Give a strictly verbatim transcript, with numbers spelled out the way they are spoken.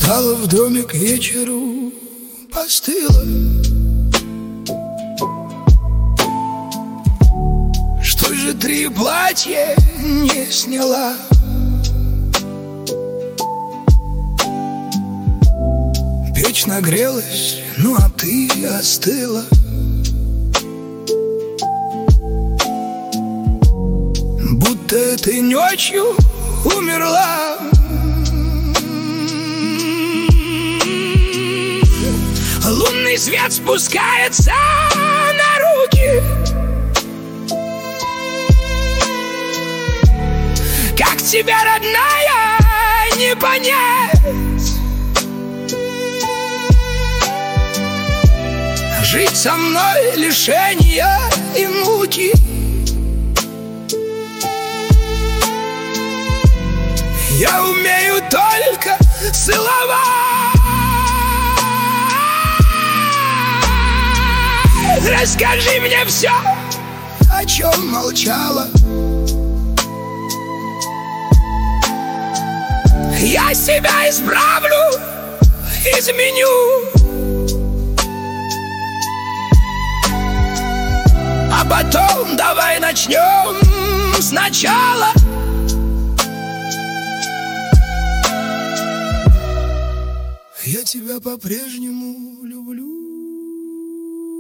Стало в доме к вечеру, постыло. Что же три платья не сняла? Печь нагрелась, ну а ты остыла. Будто ты ночью умерла. Лунный свет спускается на руки. Как тебя, родная, не понять? Жить со мной лишения и муки. Я умею только целовать. Расскажи мне все, о чем молчала. Я себя исправлю, изменю, а потом давай начнем сначала. Я тебя по-прежнему